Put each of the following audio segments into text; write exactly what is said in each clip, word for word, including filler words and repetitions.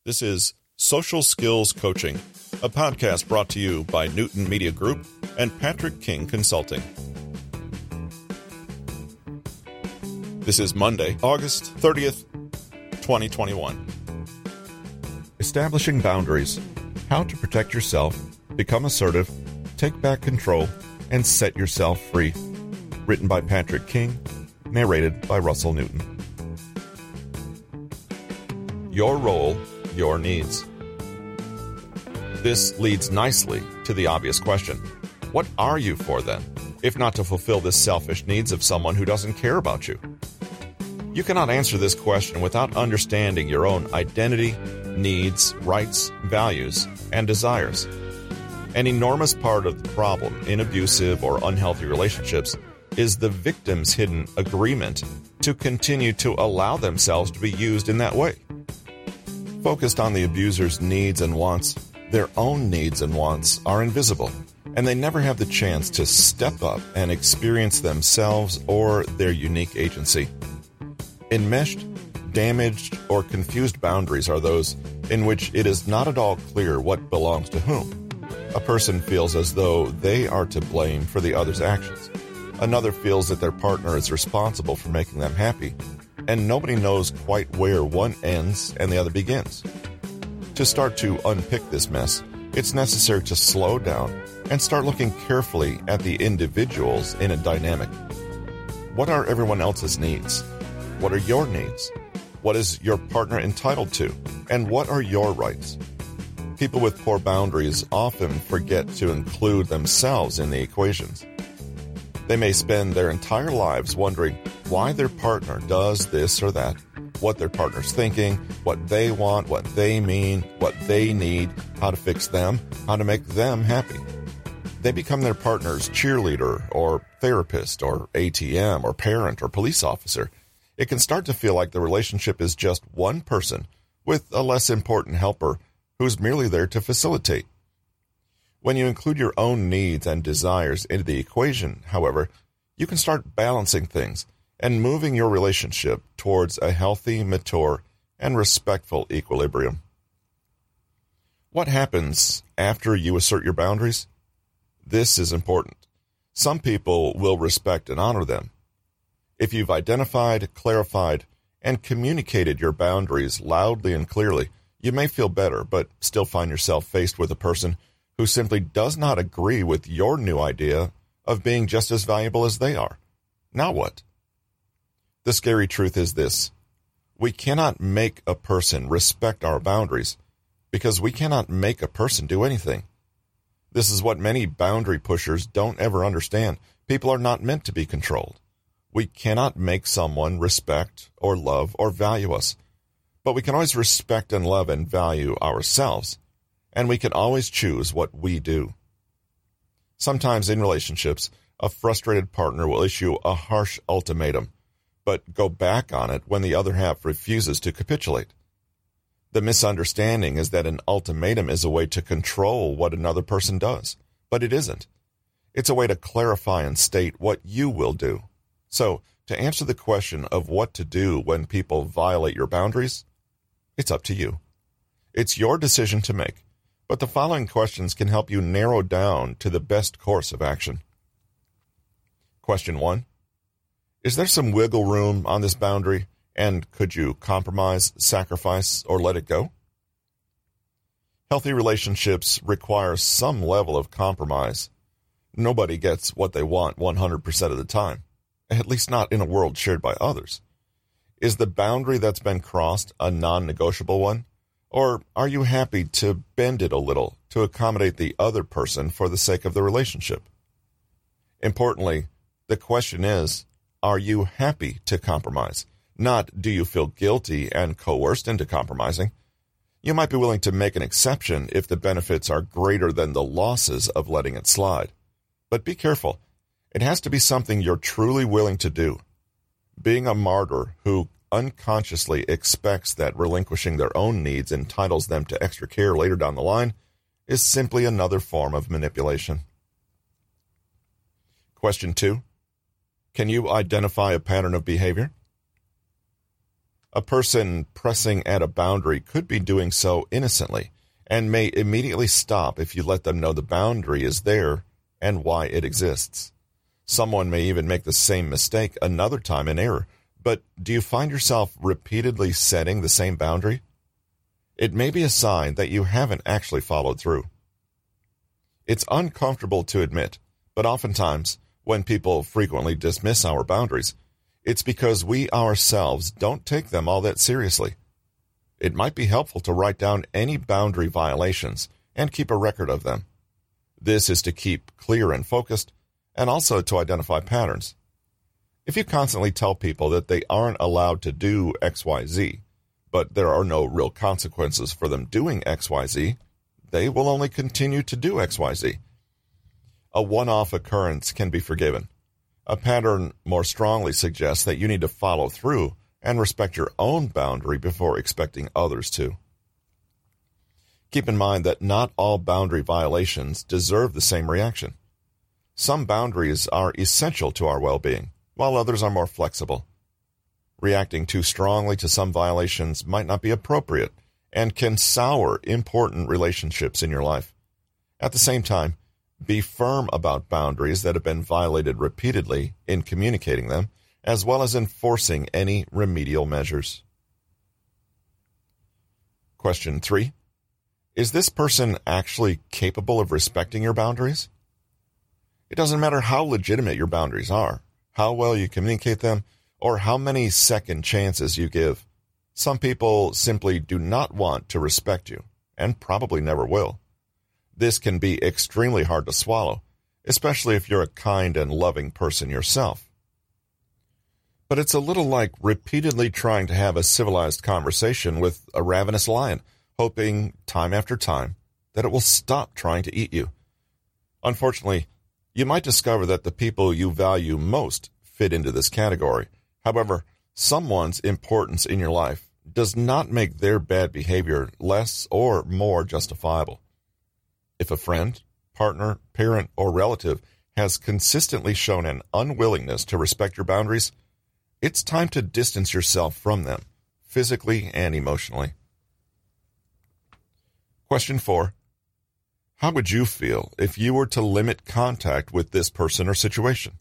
This is Social Skills Coaching, a podcast brought to you by Newton Media Group and Patrick King Consulting. This is Monday, August thirtieth, twenty twenty-one. Establishing boundaries, how to protect yourself, become assertive, take back control, and set yourself free. Written by Patrick King, narrated by Russell Newton. Your role, your needs. This leads nicely to the obvious question. What are you for then, if not to fulfill the selfish needs of someone who doesn't care about you? You cannot answer this question without understanding your own identity, needs, rights, values, and desires. An enormous part of the problem in abusive or unhealthy relationships is the victim's hidden agreement to continue to allow themselves to be used in that way. Focused on the abuser's needs and wants, their own needs and wants are invisible, and they never have the chance to step up and experience themselves or their unique agency. Enmeshed, damaged, or confused boundaries are those in which it is not at all clear what belongs to whom. A person feels as though they are to blame for the other's actions. Another feels that their partner is responsible for making them happy, and nobody knows quite where one ends and the other begins. To start to unpick this mess, it's necessary to slow down and start looking carefully at the individuals in a dynamic. What are everyone else's needs? What are your needs? What is your partner entitled to? And what are your rights? People with poor boundaries often forget to include themselves in the equations. They may spend their entire lives wondering why their partner does this or that, what their partner's thinking, what they want, what they mean, what they need, how to fix them, how to make them happy. They become their partner's cheerleader or therapist or A T M or parent or police officer. It can start to feel like the relationship is just one person with a less important helper who's merely there to facilitate. When you include your own needs and desires into the equation, however, you can start balancing things and moving your relationship towards a healthy, mature, and respectful equilibrium. What happens after you assert your boundaries? This is important. Some people will respect and honor them. If you've identified, clarified, and communicated your boundaries loudly and clearly, you may feel better, but still find yourself faced with a person who simply does not agree with your new idea of being just as valuable as they are. Now what? The scary truth is this. We cannot make a person respect our boundaries because we cannot make a person do anything. This is what many boundary pushers don't ever understand. People are not meant to be controlled. We cannot make someone respect or love or value us, but we can always respect and love and value ourselves. And we can always choose what we do. Sometimes in relationships, a frustrated partner will issue a harsh ultimatum, but go back on it when the other half refuses to capitulate. The misunderstanding is that an ultimatum is a way to control what another person does, but it isn't. It's a way to clarify and state what you will do. So, to answer the question of what to do when people violate your boundaries, it's up to you. It's your decision to make. But the following questions can help you narrow down to the best course of action. Question one. Is there some wiggle room on this boundary, and could you compromise, sacrifice, or let it go? Healthy relationships require some level of compromise. Nobody gets what they want one hundred percent of the time, at least not in a world shared by others. Is the boundary that's been crossed a non-negotiable one? Or are you happy to bend it a little to accommodate the other person for the sake of the relationship? Importantly, the question is, are you happy to compromise? Not, do you feel guilty and coerced into compromising? You might be willing to make an exception if the benefits are greater than the losses of letting it slide. But be careful. It has to be something you're truly willing to do. Being a martyr who unconsciously expects that relinquishing their own needs entitles them to extra care later down the line is simply another form of manipulation. Question two. Can you identify a pattern of behavior? A person pressing at a boundary could be doing so innocently and may immediately stop if you let them know the boundary is there and why it exists. Someone may even make the same mistake another time in error, but do you find yourself repeatedly setting the same boundary? It may be a sign that you haven't actually followed through. It's uncomfortable to admit, but oftentimes, when people frequently dismiss our boundaries, it's because we ourselves don't take them all that seriously. It might be helpful to write down any boundary violations and keep a record of them. This is to keep clear and focused, and also to identify patterns. If you constantly tell people that they aren't allowed to do X Y Z, but there are no real consequences for them doing X Y Z, they will only continue to do X Y Z. A one-off occurrence can be forgiven. A pattern more strongly suggests that you need to follow through and respect your own boundary before expecting others to. Keep in mind that not all boundary violations deserve the same reaction. Some boundaries are essential to our well-being, while others are more flexible. Reacting too strongly to some violations might not be appropriate and can sour important relationships in your life. At the same time, be firm about boundaries that have been violated repeatedly in communicating them, as well as enforcing any remedial measures. Question three. Is this person actually capable of respecting your boundaries? It doesn't matter how legitimate your boundaries are, how well you communicate them, or how many second chances you give. Some people simply do not want to respect you, and probably never will. This can be extremely hard to swallow, especially if you're a kind and loving person yourself. But it's a little like repeatedly trying to have a civilized conversation with a ravenous lion, hoping time after time that it will stop trying to eat you. Unfortunately, you might discover that the people you value most fit into this category. However, someone's importance in your life does not make their bad behavior less or more justifiable. If a friend, partner, parent, or relative has consistently shown an unwillingness to respect your boundaries, it's time to distance yourself from them, physically and emotionally. Question four. How would you feel if you were to limit contact with this person or situation?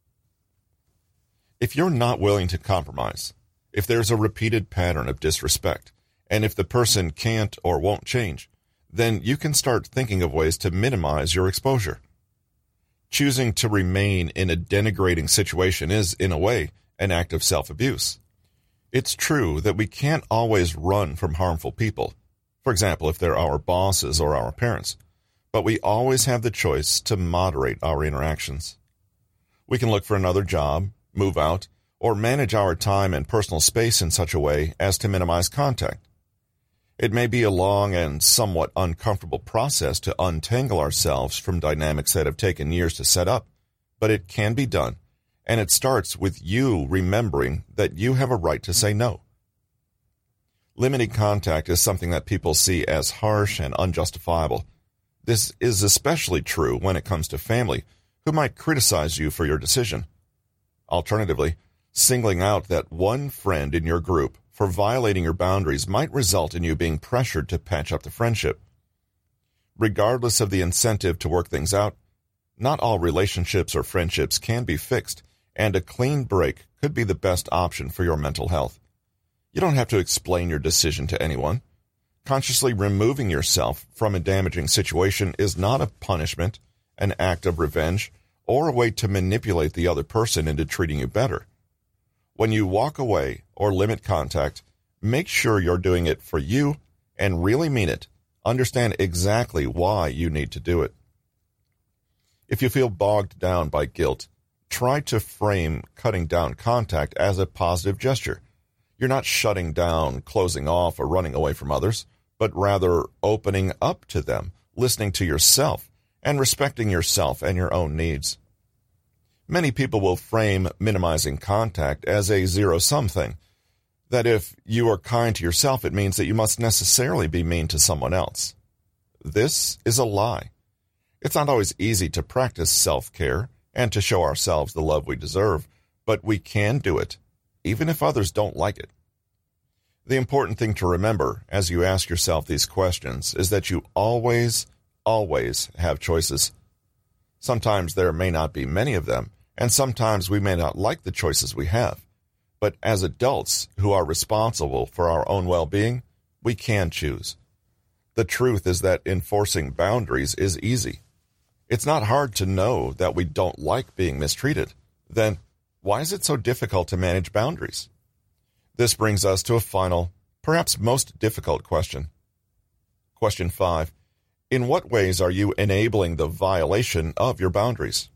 If you're not willing to compromise, if there's a repeated pattern of disrespect, and if the person can't or won't change, then you can start thinking of ways to minimize your exposure. Choosing to remain in a denigrating situation is, in a way, an act of self-abuse. It's true that we can't always run from harmful people, for example, if they're our bosses or our parents, but we always have the choice to moderate our interactions. We can look for another job, move out, or manage our time and personal space in such a way as to minimize contact. It may be a long and somewhat uncomfortable process to untangle ourselves from dynamics that have taken years to set up, but it can be done, and it starts with you remembering that you have a right to say no. Limiting contact is something that people see as harsh and unjustifiable. This is especially true when it comes to family, who might criticize you for your decision. Alternatively, singling out that one friend in your group for violating your boundaries might result in you being pressured to patch up the friendship. Regardless of the incentive to work things out, not all relationships or friendships can be fixed, and a clean break could be the best option for your mental health. You don't have to explain your decision to anyone. Consciously removing yourself from a damaging situation is not a punishment, an act of revenge, or a way to manipulate the other person into treating you better. When you walk away or limit contact, make sure you're doing it for you and really mean it. Understand exactly why you need to do it. If you feel bogged down by guilt, try to frame cutting down contact as a positive gesture. You're not shutting down, closing off, or running away from others, but rather opening up to them, listening to yourself, and respecting yourself and your own needs. Many people will frame minimizing contact as a zero-sum thing, that if you are kind to yourself, it means that you must necessarily be mean to someone else. This is a lie. It's not always easy to practice self-care and to show ourselves the love we deserve, but we can do it, even if others don't like it. The important thing to remember as you ask yourself these questions is that you always, always have choices. Sometimes there may not be many of them, and sometimes we may not like the choices we have. But as adults who are responsible for our own well-being, we can choose. The truth is that enforcing boundaries is easy. It's not hard to know that we don't like being mistreated. Then, why is it so difficult to manage boundaries? This brings us to a final, perhaps most difficult question. Question five. In what ways are you enabling the violation of your boundaries?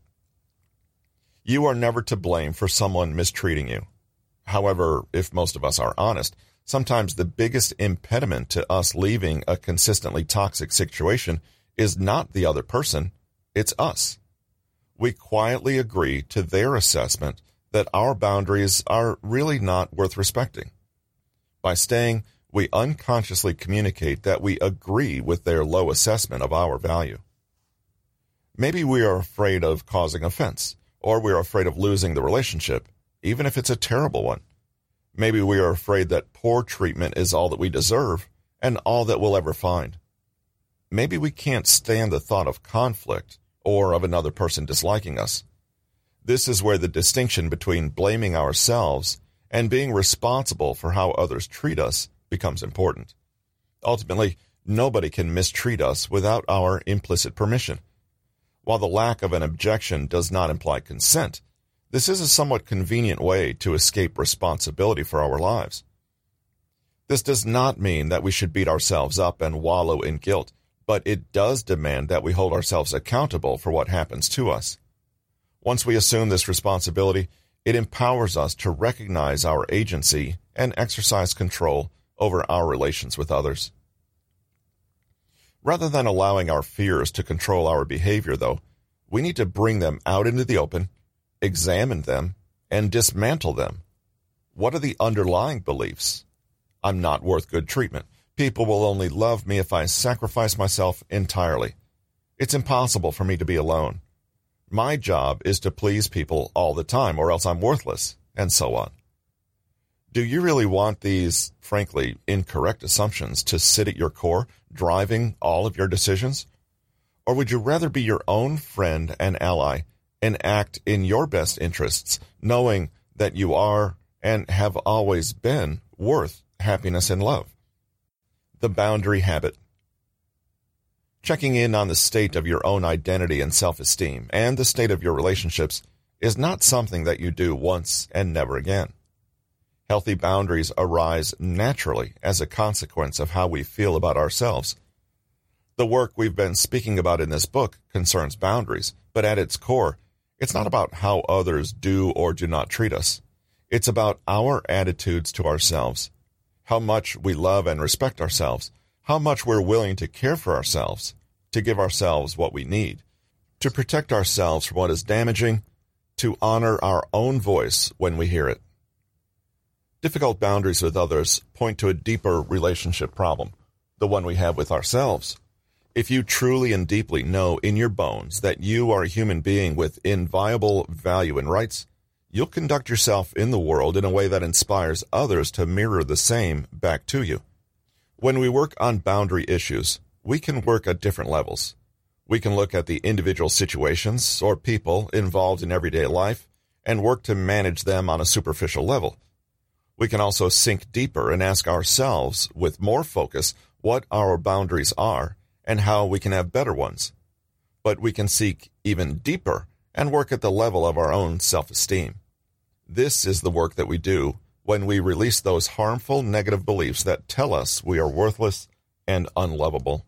You are never to blame for someone mistreating you. However, if most of us are honest, sometimes the biggest impediment to us leaving a consistently toxic situation is not the other person, it's us. We quietly agree to their assessment that our boundaries are really not worth respecting. By staying, we unconsciously communicate that we agree with their low assessment of our value. Maybe we are afraid of causing offense, or we are afraid of losing the relationship, even if it's a terrible one. Maybe we are afraid that poor treatment is all that we deserve and all that we'll ever find. Maybe we can't stand the thought of conflict or of another person disliking us. This is where the distinction between blaming ourselves and being responsible for how others treat us becomes important. Ultimately, nobody can mistreat us without our implicit permission. While the lack of an objection does not imply consent, this is a somewhat convenient way to escape responsibility for our lives. This does not mean that we should beat ourselves up and wallow in guilt, but it does demand that we hold ourselves accountable for what happens to us. Once we assume this responsibility, it empowers us to recognize our agency and exercise control over our relations with others. Rather than allowing our fears to control our behavior, though, we need to bring them out into the open, examine them, and dismantle them. What are the underlying beliefs? I'm not worth good treatment. People will only love me if I sacrifice myself entirely. It's impossible for me to be alone. My job is to please people all the time, or else I'm worthless, and so on. Do you really want these, frankly, incorrect assumptions to sit at your core, driving all of your decisions? Or would you rather be your own friend and ally and act in your best interests, knowing that you are and have always been worth happiness and love? The boundary habit. Checking in on the state of your own identity and self-esteem and the state of your relationships is not something that you do once and never again. Healthy boundaries arise naturally as a consequence of how we feel about ourselves. The work we've been speaking about in this book concerns boundaries, but at its core, it's not about how others do or do not treat us. It's about our attitudes to ourselves, how much we love and respect ourselves, how much we're willing to care for ourselves, to give ourselves what we need, to protect ourselves from what is damaging, to honor our own voice when we hear it. Difficult boundaries with others point to a deeper relationship problem, the one we have with ourselves. If you truly and deeply know in your bones that you are a human being with inviolable value and rights, you'll conduct yourself in the world in a way that inspires others to mirror the same back to you. When we work on boundary issues, we can work at different levels. We can look at the individual situations or people involved in everyday life and work to manage them on a superficial level. We can also sink deeper and ask ourselves with more focus what our boundaries are and how we can have better ones. But we can seek even deeper and work at the level of our own self-esteem. This is the work that we do when we release those harmful negative beliefs that tell us we are worthless and unlovable.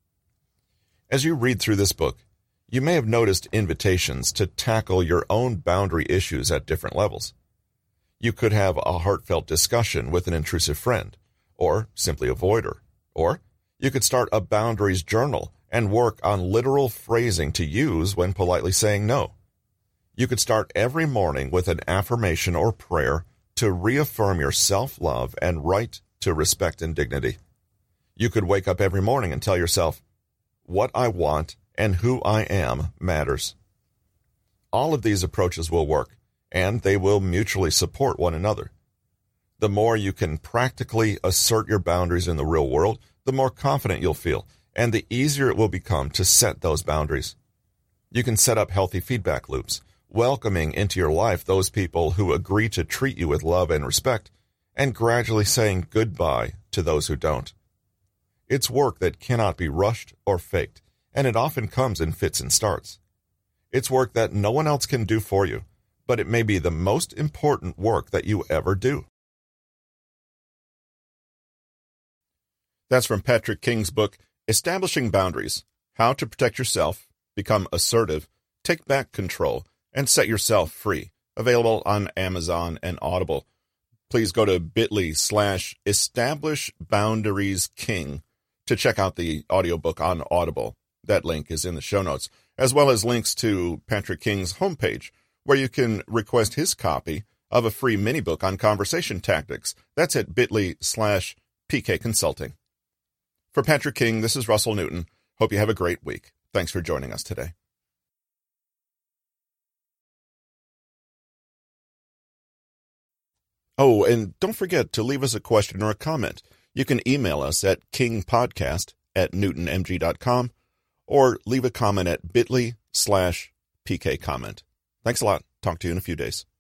As you read through this book, you may have noticed invitations to tackle your own boundary issues at different levels. You could have a heartfelt discussion with an intrusive friend, or simply avoid her. Or you could start a boundaries journal and work on literal phrasing to use when politely saying no. You could start every morning with an affirmation or prayer to reaffirm your self-love and right to respect and dignity. You could wake up every morning and tell yourself, what I want and who I am matters. All of these approaches will work, and they will mutually support one another. The more you can practically assert your boundaries in the real world, the more confident you'll feel, and the easier it will become to set those boundaries. You can set up healthy feedback loops, welcoming into your life those people who agree to treat you with love and respect, and gradually saying goodbye to those who don't. It's work that cannot be rushed or faked, and it often comes in fits and starts. It's work that no one else can do for you, but it may be the most important work that you ever do. That's from Patrick King's book, Establishing Boundaries: How to Protect Yourself, Become Assertive, Take Back Control, and Set Yourself Free. Available on Amazon and Audible. Please go to bit.ly slash establish boundaries king to check out the audiobook on Audible. That link is in the show notes, as well as links to Patrick King's homepage, where you can request his copy of a free mini-book on conversation tactics. That's at bit.ly slash PK Consulting. For Patrick King, this is Russell Newton. Hope you have a great week. Thanks for joining us today. Oh, and don't forget to leave us a question or a comment. You can email us at kingpodcast at newtonmg dot com or leave a comment at bit.ly slash PK comment. Thanks a lot. Talk to you in a few days.